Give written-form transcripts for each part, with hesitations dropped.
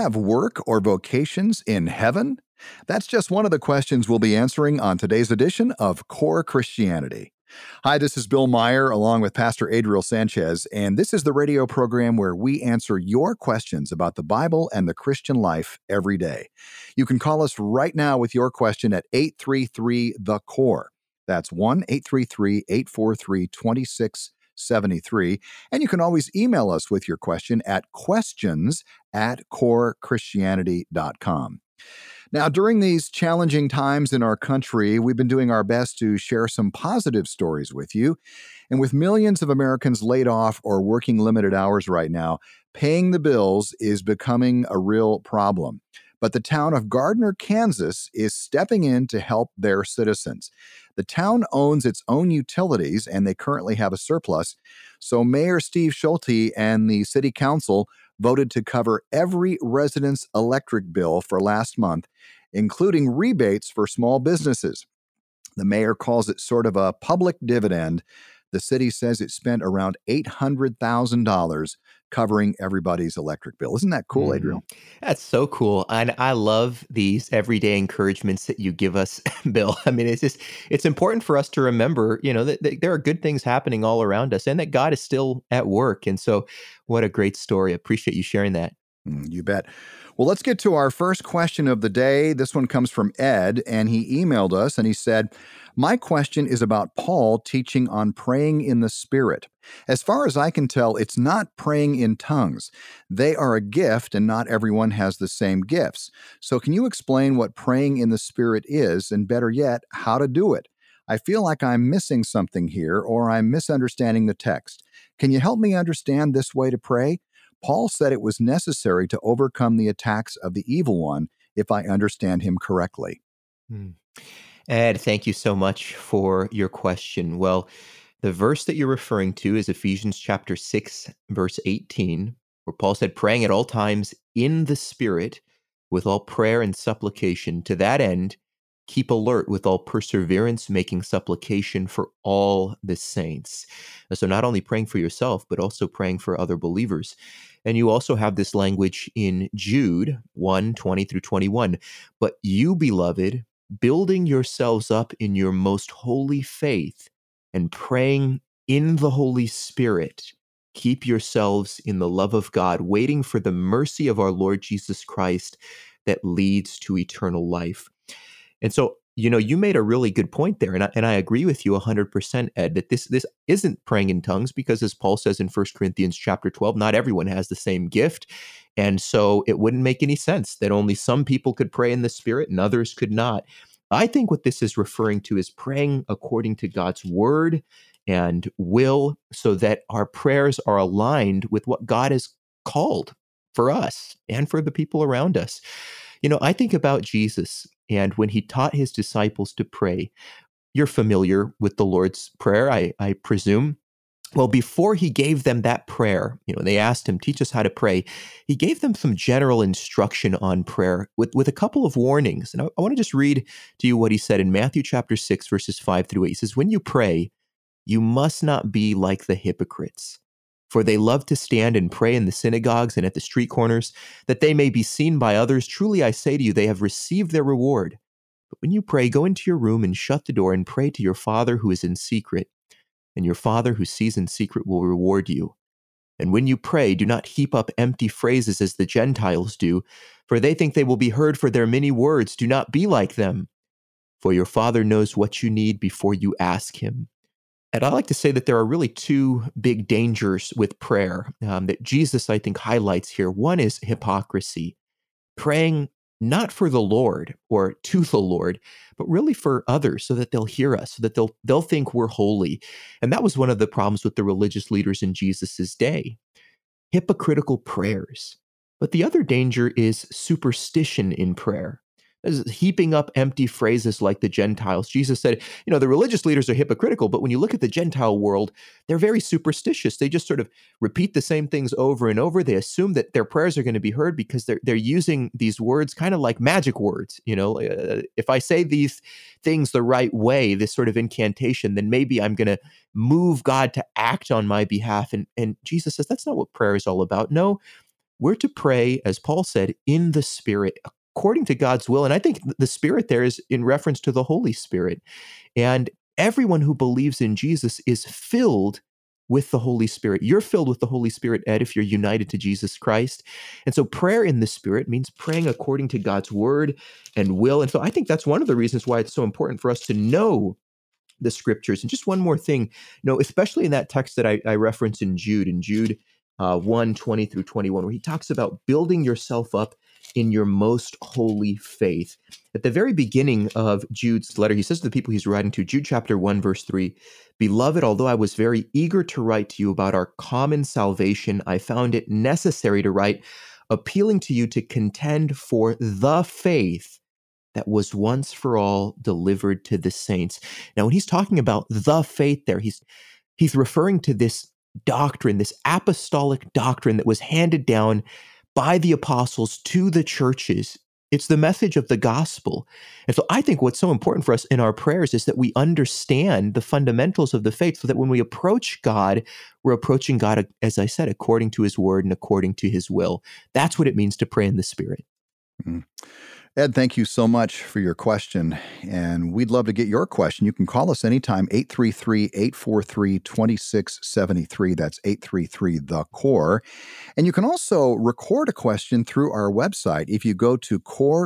have work or vocations in heaven? That's just one of the questions we'll be answering on today's edition of Core Christianity. Hi, this is Bill Meyer along with Pastor Adriel Sanchez, and this is the radio program where we answer your questions about the Bible and the Christian life every day. You can call us right now with your question at 833-THE-CORE. That's 1-833-843-2673. And you can always email us with your question at questions@corechristianity.com. Now, during these challenging times in our country, we've been doing our best to share some positive stories with you. And with millions of Americans laid off or working limited hours right now, paying the bills is becoming a real problem. But the town of Gardner, Kansas is stepping in to help their citizens. The town owns its own utilities, and they currently have a surplus. So Mayor Steve Schulte and the city council voted to cover every resident's electric bill for last month, including rebates for small businesses. The mayor calls it sort of a public dividend. The city says it spent around $800,000 covering everybody's electric bill. Isn't that cool, Adriel? That's so cool. And I love these everyday encouragements that you give us, Bill. I mean, it's important for us to remember, that there are good things happening all around us and that God is still at work. And so what a great story. I appreciate you sharing that. You bet. Well, let's get to our first question of the day. This one comes from Ed, and he emailed us and he said, "My question is about Paul teaching on praying in the Spirit. As far as I can tell, it's not praying in tongues. They are a gift, and not everyone has the same gifts. So can you explain what praying in the Spirit is, and better yet, how to do it? I feel like I'm missing something here, or I'm misunderstanding the text. Can you help me understand this way to pray? Paul said it was necessary to overcome the attacks of the evil one, if I understand him correctly." Ed, thank you so much for your question. Well, the verse that you're referring to is Ephesians chapter 6, verse 18, where Paul said, "Praying at all times in the Spirit with all prayer and supplication. To that end, keep alert with all perseverance, making supplication for all the saints." So not only praying for yourself, but also praying for other believers. And you also have this language in Jude 1:20-21. "But you, beloved, building yourselves up in your most holy faith and praying in the Holy Spirit, keep yourselves in the love of God, waiting for the mercy of our Lord Jesus Christ that leads to eternal life." And so, you made a really good point there, and I agree with you 100%, Ed, that this isn't praying in tongues, because as Paul says in 1 Corinthians chapter 12, not everyone has the same gift, and so it wouldn't make any sense that only some people could pray in the Spirit and others could not. I think what this is referring to is praying according to God's word and will, so that our prayers are aligned with what God has called for us and for the people around us. I think about Jesus, and when he taught his disciples to pray, you're familiar with the Lord's Prayer, I presume. Well, before he gave them that prayer, they asked him, "Teach us how to pray." He gave them some general instruction on prayer with a couple of warnings. And I want to just read to you what he said in Matthew chapter 6, verses 5-8. He says, "When you pray, you must not be like the hypocrites, for they love to stand and pray in the synagogues and at the street corners, that they may be seen by others. Truly, I say to you, they have received their reward. But when you pray, go into your room and shut the door and pray to your Father who is in secret, and your Father who sees in secret will reward you. And when you pray, do not heap up empty phrases as the Gentiles do, for they think they will be heard for their many words. Do not be like them, for your Father knows what you need before you ask him." And I like to say that there are really two big dangers with prayer that Jesus, I think, highlights here. One is hypocrisy, praying not for the Lord or to the Lord, but really for others, so that they'll hear us, so that they'll think we're holy. And that was one of the problems with the religious leaders in Jesus's day. Hypocritical prayers. But the other danger is superstition in prayer. This is heaping up empty phrases like the Gentiles. Jesus said, the religious leaders are hypocritical, but when you look at the Gentile world, they're very superstitious. They just sort of repeat the same things over and over. They assume that their prayers are going to be heard because they're using these words kind of like magic words. If I say these things the right way, this sort of incantation, then maybe I'm going to move God to act on my behalf. And Jesus says, that's not what prayer is all about. No, we're to pray, as Paul said, in the Spirit, according to God's will. And I think the Spirit there is in reference to the Holy Spirit. And everyone who believes in Jesus is filled with the Holy Spirit. You're filled with the Holy Spirit, Ed, if you're united to Jesus Christ. And so prayer in the Spirit means praying according to God's word and will. And so I think that's one of the reasons why it's so important for us to know the scriptures. And just one more thing, especially in that text that I reference in Jude 1, 20 through 21, where he talks about building yourself up in your most holy faith. At the very beginning of Jude's letter, he says to the people he's writing to, Jude chapter 1, verse 3, "Beloved, although I was very eager to write to you about our common salvation, I found it necessary to write, appealing to you to contend for the faith that was once for all delivered to the saints." Now, when he's talking about the faith there, he's referring to this doctrine, this apostolic doctrine that was handed down by the apostles to the churches. It's the message of the gospel. And so I think what's so important for us in our prayers is that we understand the fundamentals of the faith so that when we approach God, we're approaching God, as I said, according to his word and according to his will. That's what it means to pray in the Spirit. Mm-hmm. Ed, thank you so much for your question, and we'd love to get your question. You can call us anytime, 833-843-2673. That's 833-THE-CORE. And you can also record a question through our website. If you go to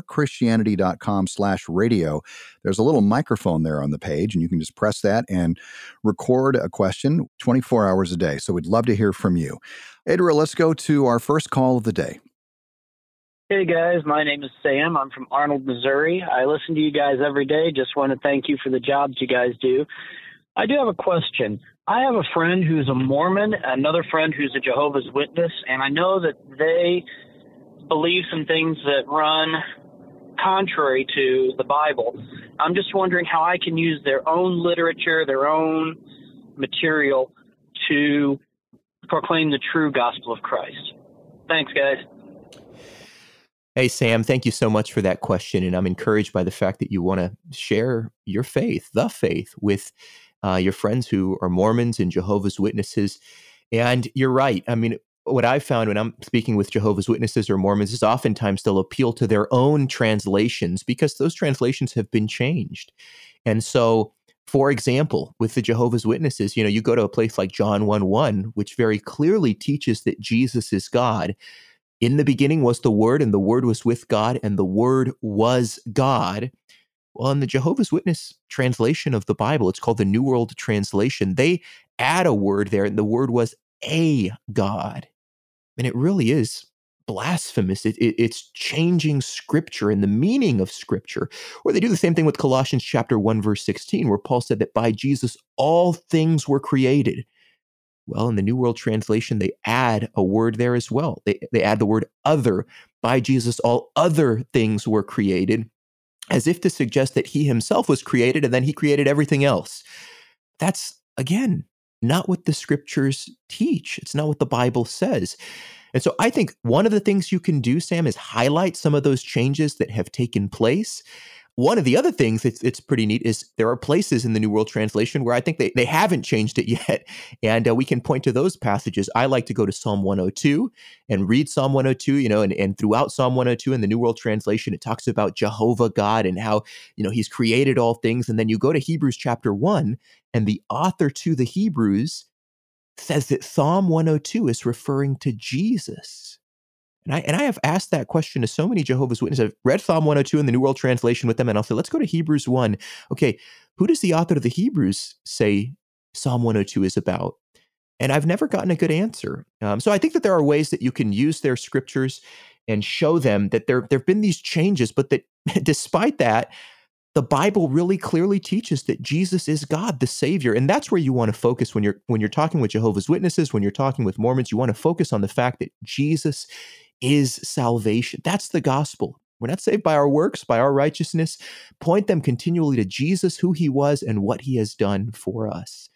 corechristianity.com/radio, there's a little microphone there on the page, and you can just press that and record a question 24 hours a day. So we'd love to hear from you. Adra, let's go to our first call of the day. Hey guys, my name is Sam. I'm from Arnold, Missouri. I listen to you guys every day. Just want to thank you for the jobs you guys do. I do have a question. I have a friend who's a Mormon, another friend who's a Jehovah's Witness, and I know that they believe some things that run contrary to the Bible. I'm just wondering how I can use their own literature, their own material to proclaim the true gospel of Christ. Thanks, guys. Hey, Sam, thank you so much for that question. And I'm encouraged by the fact that you want to share your faith, the faith, with your friends who are Mormons and Jehovah's Witnesses. And you're right. I mean, what I've found when I'm speaking with Jehovah's Witnesses or Mormons is oftentimes they'll appeal to their own translations because those translations have been changed. And so, for example, with the Jehovah's Witnesses, you go to a place like John 1:1, which very clearly teaches that Jesus is God. In the beginning was the Word, and the Word was with God, and the Word was God. Well, in the Jehovah's Witness translation of the Bible, it's called the New World Translation, they add a word there, and the word was a God. And it really is blasphemous. It's changing Scripture and the meaning of Scripture. Or they do the same thing with Colossians chapter 1, verse 16, where Paul said that by Jesus all things were created. Well, in the New World Translation, they add a word there as well. They add the word other. By Jesus, all other things were created, as if to suggest that he himself was created and then he created everything else. That's, again, not what the scriptures teach. It's not what the Bible says. And so I think one of the things you can do, Sam, is highlight some of those changes that have taken place. One of the other things that's pretty neat is there are places in the New World Translation where I think they haven't changed it yet. And we can point to those passages. I like to go to Psalm 102 and read Psalm 102, and throughout Psalm 102 in the New World Translation, it talks about Jehovah God and how, he's created all things. And then you go to Hebrews chapter 1, and the author to the Hebrews says that Psalm 102 is referring to Jesus. And I have asked that question to so many Jehovah's Witnesses. I've read Psalm 102 in the New World Translation with them, and I'll say, let's go to Hebrews 1. Okay, who does the author of the Hebrews say Psalm 102 is about? And I've never gotten a good answer. So I think that there are ways that you can use their scriptures and show them that there have been these changes, but that despite that, the Bible really clearly teaches that Jesus is God, the Savior. And that's where you want to focus when you're talking with Jehovah's Witnesses, when you're talking with Mormons. You want to focus on the fact that Jesus is salvation. That's the gospel. We're not saved by our works, by our righteousness. Point them continually to Jesus, who he was, and what he has done for us.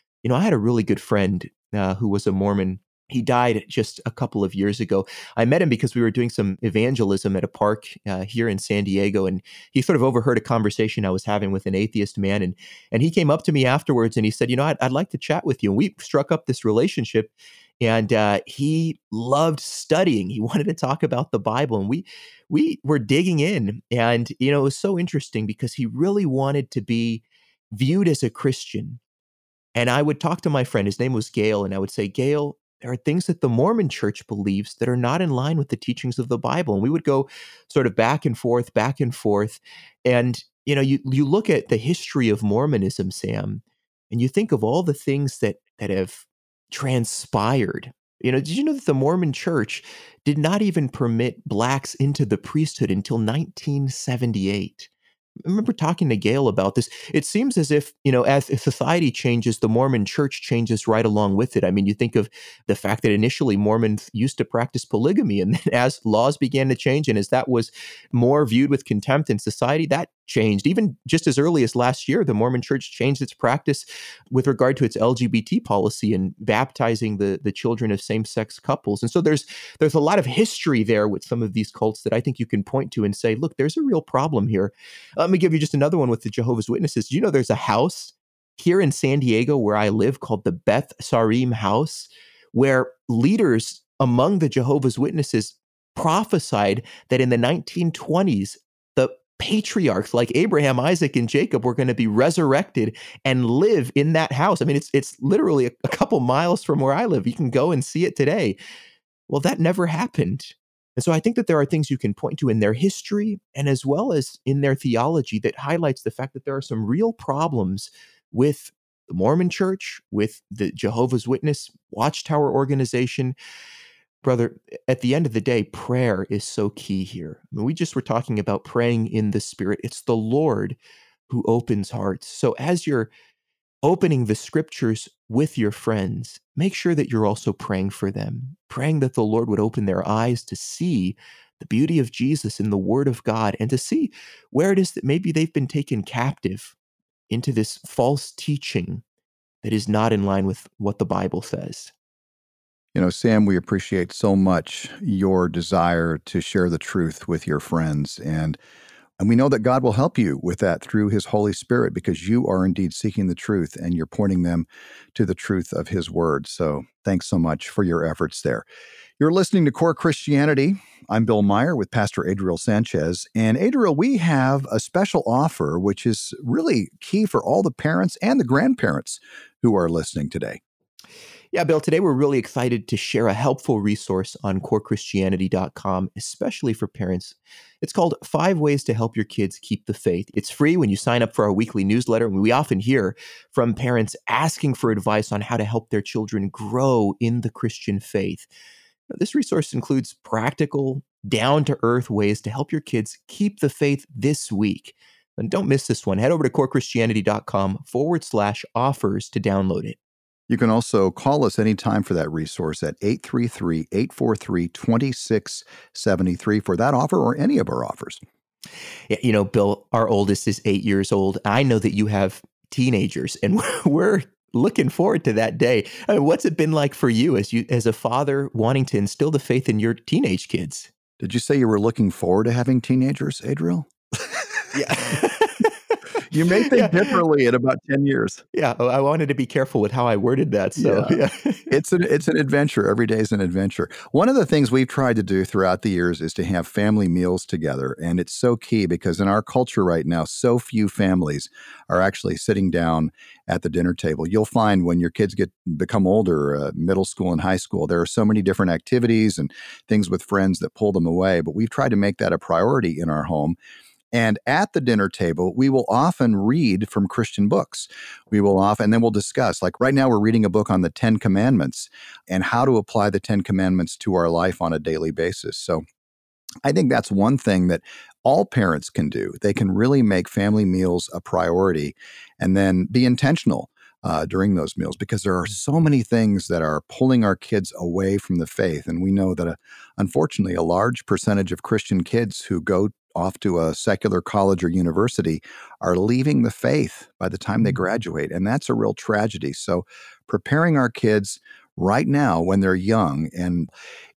I had a really good friend who was a Mormon. He died just a couple of years ago. I met him because we were doing some evangelism at a park here in San Diego, and he sort of overheard a conversation I was having with an atheist man, and he came up to me afterwards and he said, I'd like to chat with you. And we struck up this relationship. And he loved studying. He wanted to talk about the Bible. And we were digging in. And, it was so interesting because he really wanted to be viewed as a Christian. And I would talk to my friend, his name was Gail, and I would say, Gail, there are things that the Mormon church believes that are not in line with the teachings of the Bible. And we would go sort of back and forth, back and forth. And, you look at the history of Mormonism, Sam, and you think of all the things that have transpired. Did you know that the Mormon church did not even permit blacks into the priesthood until 1978? I remember talking to Gail about this. It seems as if, as society changes, the Mormon church changes right along with it. I mean, you think of the fact that initially Mormons used to practice polygamy, and then as laws began to change and as that was more viewed with contempt in society, that changed. Even just as early as last year, the Mormon church changed its practice with regard to its LGBT policy and baptizing the children of same-sex couples. And so there's a lot of history there with some of these cults that I think you can point to and say, look, there's a real problem here. Let me give you just another one with the Jehovah's Witnesses. Do you know there's a house here in San Diego where I live called the Beth Sarim House, where leaders among the Jehovah's Witnesses prophesied that in the 1920s, the patriarchs like Abraham, Isaac, and Jacob were going to be resurrected and live in that house. I mean, it's literally a couple miles from where I live. You can go and see it today. Well, that never happened. And so I think that there are things you can point to in their history and as well as in their theology that highlights the fact that there are some real problems with the Mormon church, with the Jehovah's Witness Watchtower organization. Brother, at the end of the day, prayer is so key here. I mean, we just were talking about praying in the Spirit. It's the Lord who opens hearts. So as you're opening the scriptures with your friends, make sure that you're also praying for them, praying that the Lord would open their eyes to see the beauty of Jesus in the Word of God and to see where it is that maybe they've been taken captive into this false teaching that is not in line with what the Bible says. Sam, we appreciate so much your desire to share the truth with your friends. And we know that God will help you with that through His Holy Spirit because you are indeed seeking the truth and you're pointing them to the truth of His Word. So thanks so much for your efforts there. You're listening to Core Christianity. I'm Bill Meyer with Pastor Adriel Sanchez. And Adriel, we have a special offer, which is really key for all the parents and the grandparents who are listening today. Yeah, Bill, today we're really excited to share a helpful resource on corechristianity.com, especially for parents. It's called 5 Ways to Help Your Kids Keep the Faith. It's free when you sign up for our weekly newsletter. And we often hear from parents asking for advice on how to help their children grow in the Christian faith. This resource includes practical, down-to-earth ways to help your kids keep the faith this week. And don't miss this one. Head over to corechristianity.com/offers to download it. You can also call us anytime for that resource at 833-843-2673 for that offer or any of our offers. Yeah, Bill, our oldest is 8 years old. I know that you have teenagers, and we're looking forward to that day. I mean, what's it been like for you as a father wanting to instill the faith in your teenage kids? Did you say you were looking forward to having teenagers, Adriel? Yeah. You may think differently in about 10 years. Yeah, I wanted to be careful with how I worded that. So, yeah. It's an adventure. Every day is an adventure. One of the things we've tried to do throughout the years is to have family meals together. And it's so key because in our culture right now, so few families are actually sitting down at the dinner table. You'll find when your kids become older, middle school and high school, there are so many different activities and things with friends that pull them away. But we've tried to make that a priority in our home. And at the dinner table, we will often read from Christian books. And then we'll discuss, like right now we're reading a book on the 10 Commandments and how to apply the 10 Commandments to our life on a daily basis. So I think that's one thing that all parents can do. They can really make family meals a priority and then be intentional during those meals because there are so many things that are pulling our kids away from the faith. And we know that, unfortunately, a large percentage of Christian kids who go off to a secular college or university are leaving the faith by the time they graduate. And that's a real tragedy. So preparing our kids right now when they're young and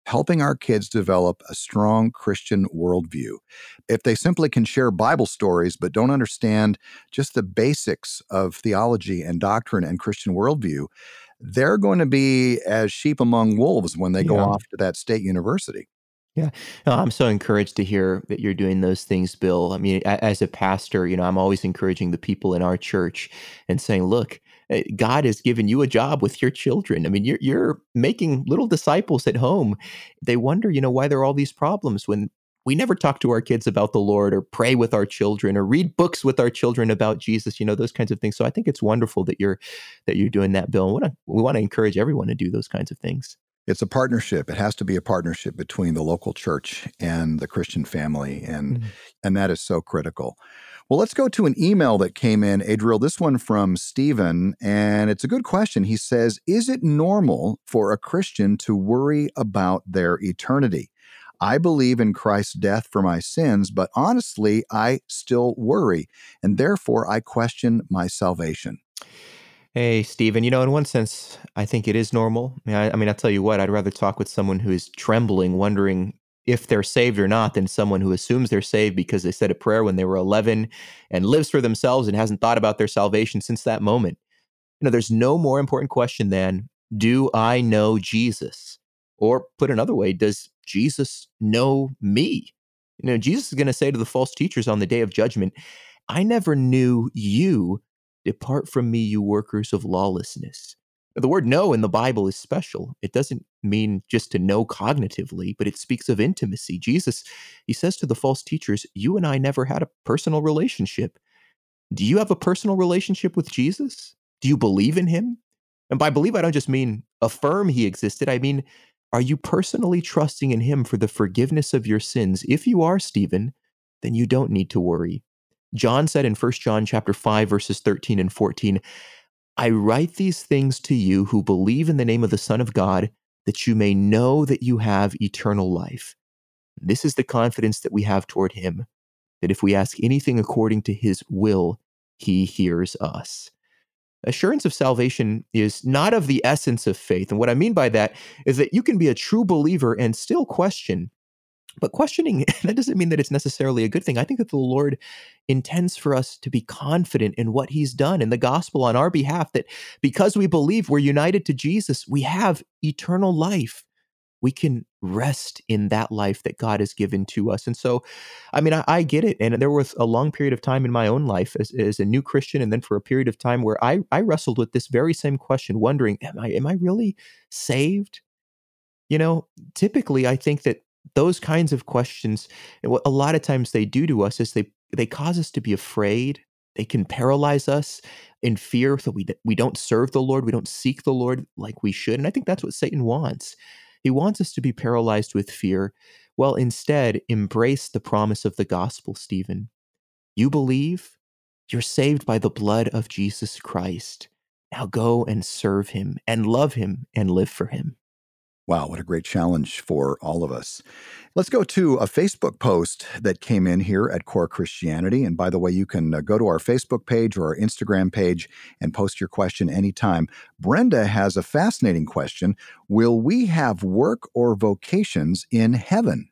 helping our kids develop a strong Christian worldview. If they simply can share Bible stories but don't understand just the basics of theology and doctrine and Christian worldview, they're going to be as sheep among wolves when they go Yeah. off to that state university. Yeah. No, I'm so encouraged to hear that you're doing those things, Bill. I mean, as a pastor, I'm always encouraging the people in our church and saying, look, God has given you a job with your children. I mean, you're making little disciples at home. They wonder, why there are all these problems when we never talk to our kids about the Lord or pray with our children or read books with our children about Jesus, those kinds of things. So I think it's wonderful that you're doing that, Bill. We want to encourage everyone to do those kinds of things. It's a partnership. It has to be a partnership between the local church and the Christian family, and that is so critical. Well, let's go to an email that came in, Adriel, this one from Stephen, and it's a good question. He says, is it normal for a Christian to worry about their eternity? I believe in Christ's death for my sins, but honestly, I still worry, and therefore I question my salvation. Hey, Stephen, in one sense, I think it is normal. I mean, I'll tell you what, I'd rather talk with someone who is trembling, wondering if they're saved or not, than someone who assumes they're saved because they said a prayer when they were 11 and lives for themselves and hasn't thought about their salvation since that moment. There's no more important question than, do I know Jesus? Or put another way, does Jesus know me? Jesus is going to say to the false teachers on the day of judgment, I never knew you. Depart from me, you workers of lawlessness. The word know in the Bible is special. It doesn't mean just to know cognitively, but it speaks of intimacy. Jesus, he says to the false teachers, you and I never had a personal relationship. Do you have a personal relationship with Jesus? Do you believe in him? And by believe, I don't just mean affirm he existed. I mean, are you personally trusting in him for the forgiveness of your sins? If you are, Stephen, then you don't need to worry. John said in 1 John chapter 5, verses 13 and 14, I write these things to you who believe in the name of the Son of God, that you may know that you have eternal life. This is the confidence that we have toward him, that if we ask anything according to his will, he hears us. Assurance of salvation is not of the essence of faith. And what I mean by that is that you can be a true believer and still question. But questioning, that doesn't mean that it's necessarily a good thing. I think that the Lord intends for us to be confident in what he's done in the gospel on our behalf, that because we believe we're united to Jesus, we have eternal life. We can rest in that life that God has given to us. And so, I mean, I get it. And there was a long period of time in my own life as a new Christian, and then for a period of time where I wrestled with this very same question, wondering, am I really saved? Typically, I think that those kinds of questions, and what a lot of times they do to us is they cause us to be afraid. They can paralyze us in fear, so we don't serve the Lord, we don't seek the Lord like we should. And I think that's what Satan wants. He wants us to be paralyzed with fear. Well, instead, embrace the promise of the gospel, Stephen. You believe, you're saved by the blood of Jesus Christ. Now go and serve him and love him and live for him. Wow, what a great challenge for all of us. Let's go to a Facebook post that came in here at Core Christianity. And by the way, you can go to our Facebook page or our Instagram page and post your question anytime. Brenda has a fascinating question. Will we have work or vocations in heaven?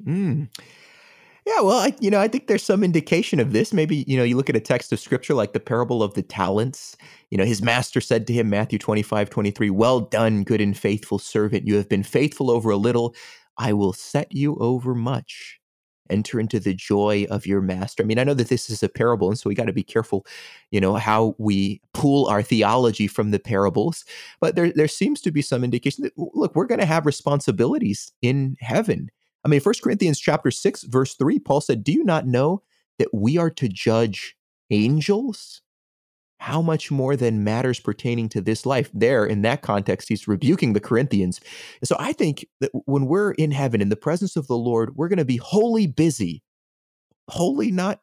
Yeah, well, I think there's some indication of this. Maybe, you look at a text of scripture like the parable of the talents. His master said to him, Matthew 25:23, well done, good and faithful servant. You have been faithful over a little. I will set you over much. Enter into the joy of your master. I mean, I know that this is a parable, and so we got to be careful, how we pull our theology from the parables. But there seems to be some indication that, look, we're going to have responsibilities in heaven. I mean, 1 Corinthians chapter 6, verse 3, Paul said, do you not know that we are to judge angels? How much more than matters pertaining to this life? There, in that context, he's rebuking the Corinthians. And so I think that when we're in heaven, in the presence of the Lord, we're going to be wholly busy. Holy, not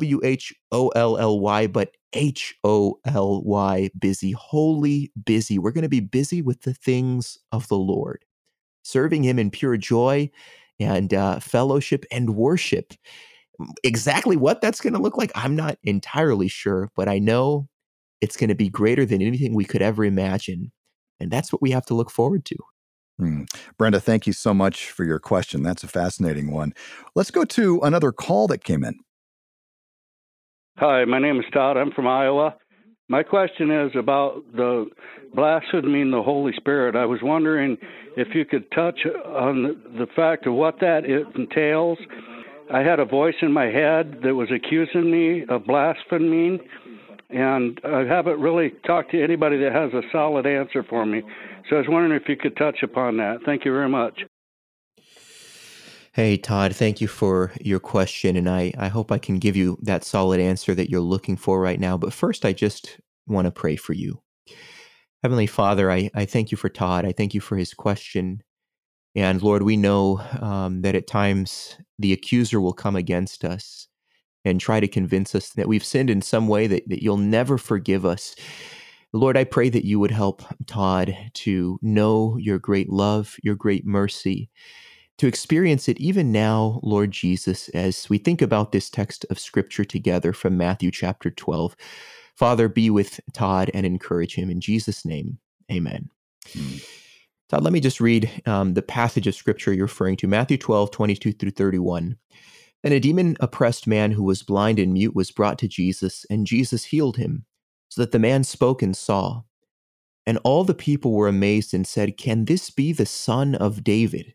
WHOLLY, but HOLY, busy, wholly busy. We're going to be busy with the things of the Lord, serving him in pure joy and fellowship and worship. Exactly what that's going to look like, I'm not entirely sure, but I know it's going to be greater than anything we could ever imagine. And that's what we have to look forward to. Brenda, thank you so much for your question. That's a fascinating one. Let's go to another call that came in. Hi, my name is Todd. I'm from Iowa. My question is about the blaspheming the Holy Spirit. I was wondering if you could touch on the fact of what that entails. I had a voice in my head that was accusing me of blaspheming, and I haven't really talked to anybody that has a solid answer for me. So I was wondering if you could touch upon that. Thank you very much. Hey, Todd, thank you for your question, and I hope I can give you that solid answer that you're looking for right now. But first, I just want to pray for you. Heavenly Father, I thank you for Todd. I thank you for his question. And Lord, we know that at times the accuser will come against us and try to convince us that we've sinned in some way, that you'll never forgive us. Lord, I pray that you would help Todd to know your great love, your great mercy, to experience it even now, Lord Jesus, as we think about this text of Scripture together from Matthew chapter 12. Father, be with Todd and encourage him. In Jesus' name, amen. Todd, let me just read the passage of Scripture you're referring to, Matthew 12, 22 through 31. Then a demon-oppressed man who was blind and mute was brought to Jesus, and Jesus healed him, so that the man spoke and saw. And all the people were amazed and said, "Can this be the son of David?"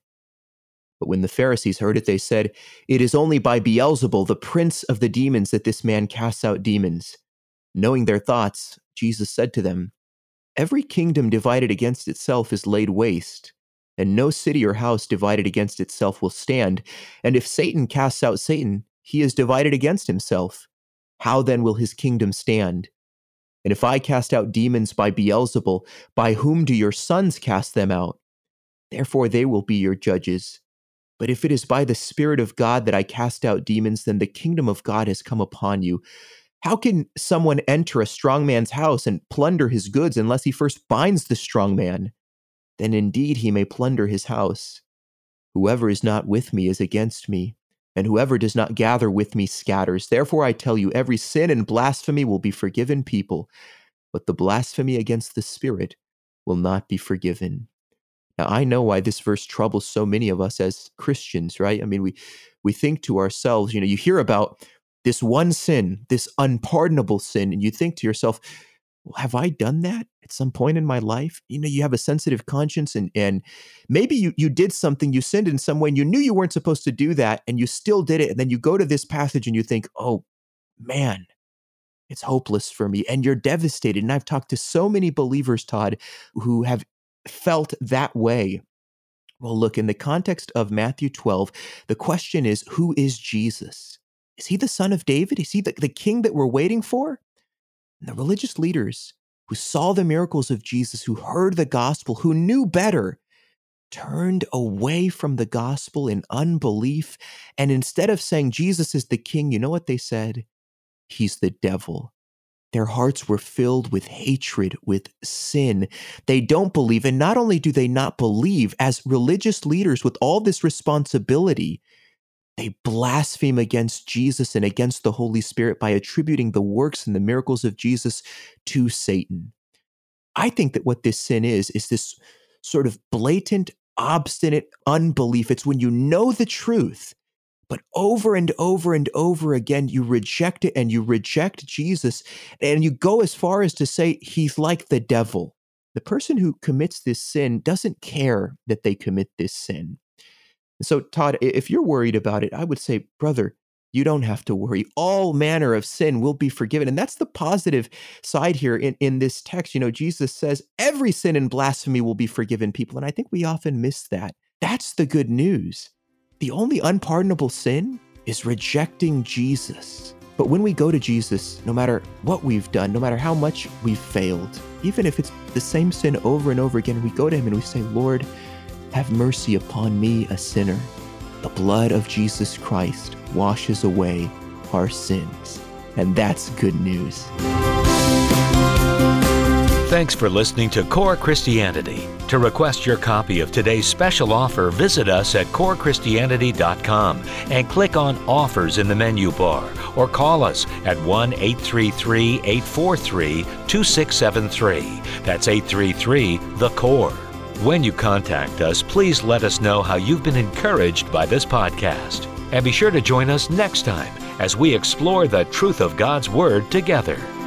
But when the Pharisees heard it, they said, "It is only by Beelzebul, the prince of the demons, that this man casts out demons." Knowing their thoughts, Jesus said to them, "Every kingdom divided against itself is laid waste, and no city or house divided against itself will stand. And if Satan casts out Satan, he is divided against himself. How then will his kingdom stand? And if I cast out demons by Beelzebul, by whom do your sons cast them out? Therefore they will be your judges. But if it is by the Spirit of God that I cast out demons, then the kingdom of God has come upon you. How can someone enter a strong man's house and plunder his goods unless he first binds the strong man? Then indeed he may plunder his house. Whoever is not with me is against me, and whoever does not gather with me scatters. Therefore I tell you, every sin and blasphemy will be forgiven people, but the blasphemy against the Spirit will not be forgiven. Now, I know why this verse troubles so many of us as Christians, right? I mean, we think to ourselves, you hear about this one sin, this unpardonable sin, and you think to yourself, well, have I done that at some point in my life? You have a sensitive conscience, and maybe you did something, you sinned in some way, and you knew you weren't supposed to do that, and you still did it, and then you go to this passage and you think, oh, man, it's hopeless for me, and you're devastated. And I've talked to so many believers, Todd, who have felt that way. Well, look, in the context of Matthew 12, the question is, who is Jesus? Is he the son of David? Is he the king that we're waiting for? And the religious leaders who saw the miracles of Jesus, who heard the gospel, who knew better, turned away from the gospel in unbelief. And instead of saying Jesus is the king, you know what they said? He's the devil. Their hearts were filled with hatred, with sin. They don't believe. And not only do they not believe, as religious leaders with all this responsibility, they blaspheme against Jesus and against the Holy Spirit by attributing the works and the miracles of Jesus to Satan. I think that what this sin is this sort of blatant, obstinate unbelief. It's when you know the truth, but over and over and over again, you reject it and you reject Jesus, and you go as far as to say he's like the devil. The person who commits this sin doesn't care that they commit this sin. So, Todd, if you're worried about it, I would say, brother, you don't have to worry. All manner of sin will be forgiven. And that's the positive side here in this text. Jesus says every sin and blasphemy will be forgiven people. And I think we often miss that. That's the good news. The only unpardonable sin is rejecting Jesus. But when we go to Jesus, no matter what we've done, no matter how much we've failed, even if it's the same sin over and over again, we go to him and we say, Lord, have mercy upon me, a sinner. The blood of Jesus Christ washes away our sins. And that's good news. Thanks for listening to Core Christianity. To request your copy of today's special offer, visit us at corechristianity.com and click on Offers in the menu bar, or call us at 1-833-843-2673. That's 833-THE-CORE. When you contact us, please let us know how you've been encouraged by this podcast. And be sure to join us next time as we explore the truth of God's Word together.